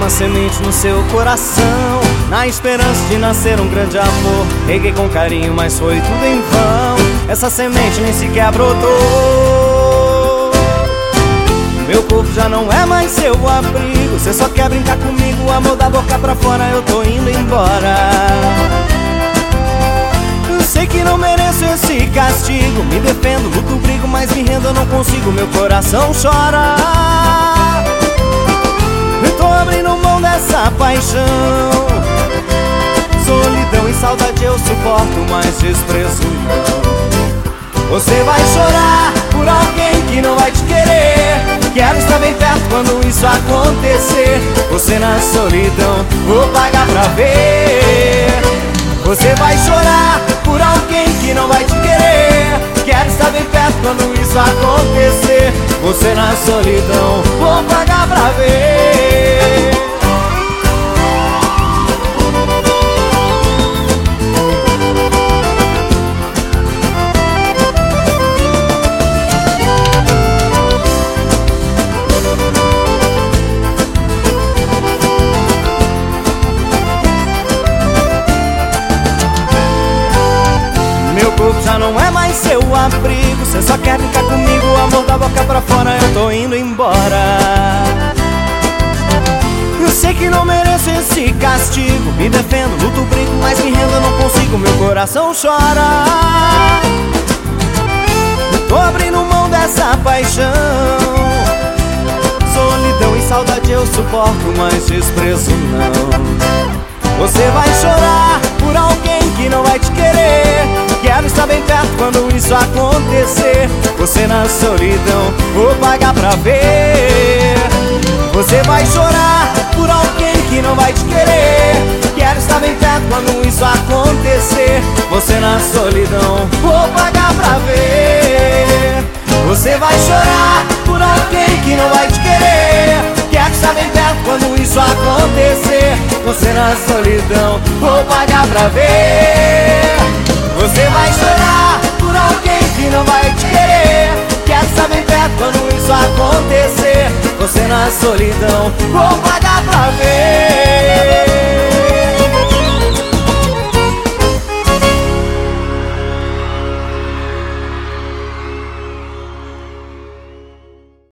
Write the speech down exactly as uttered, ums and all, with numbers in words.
uma semente no seu coração, na esperança de nascer um grande amor. Reguei com carinho, mas foi tudo em vão. Essa semente nem sequer brotou. Meu corpo já não é mais seu abrigo. Você só quer brincar comigo, amor da boca pra fora. Eu tô indo embora. Eu sei que não mereço esse castigo. Me defendo, luto, brigo, mas me rendo, eu não consigo. Meu coração chora. Eu tô abrindo mão dessa paixão. Solidão e saudade eu suporto, mas desprezo não. Você vai chorar por alguém que não vai te querer. Quero estar bem perto quando isso acontecer. Você na solidão, vou pagar pra ver. Você vai chorar por alguém que não vai te querer. Quero estar bem perto quando isso acontecer. Você na solidão, vou pagar pra ver. Meu corpo já não é mais seu abrigo. Você só quer brincar comigo, amor da boca pra fora. Eu tô indo embora. Eu sei que não mereço esse castigo. Me defendo, luto, brigo, mas me rendo, eu não consigo. Meu coração chora. Eu tô abrindo mão dessa paixão. Solidão e saudade eu suporto, mas desprezo não. Você vai chorar por alguém que não vai te querer. Quero estar bem perto quando isso acontecer. Você na solidão, vou pagar pra ver. Você vai chorar por alguém que não vai te querer. Quero estar bem perto quando isso acontecer. Você na solidão, vou pagar pra ver. Você vai chorar por alguém que não vai te querer. Quero estar bem perto quando isso acontecer. Você na solidão, vou pagar pra ver. Você vai chorar por alguém que não vai te querer. Quero estar bem perto quando isso acontecer. Você na solidão, vou pagar pra